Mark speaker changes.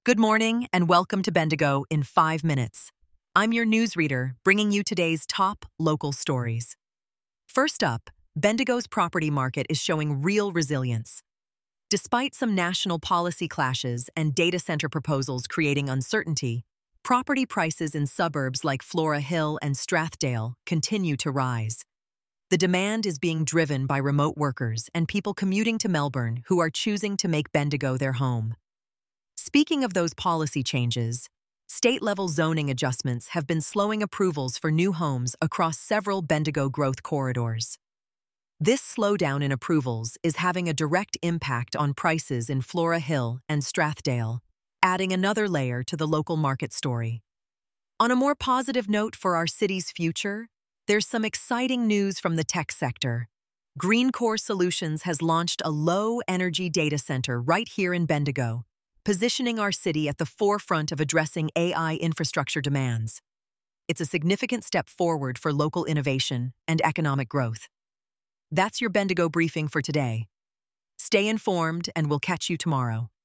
Speaker 1: Good morning and welcome to Bendigo in 5 minutes. I'm your newsreader, bringing you today's top local stories. First up, Bendigo's property market is showing real resilience. Despite some national policy clashes and data center proposals creating uncertainty, property prices in suburbs like Flora Hill and Strathdale continue to rise. The demand is being driven by remote workers and people commuting to Melbourne who are choosing to make Bendigo their home. Speaking of those policy changes, state-level zoning adjustments have been slowing approvals for new homes across several Bendigo growth corridors. This slowdown in approvals is having a direct impact on prices in Flora Hill and Strathdale, adding another layer to the local market story. On a more positive note for our city's future, there's some exciting news from the tech sector. Greencore Solutions has launched a low-energy data center right here in Bendigo, positioning our city at the forefront of addressing AI infrastructure demands. It's a significant step forward for local innovation and economic growth. That's your Bendigo briefing for today. Stay informed and we'll catch you tomorrow.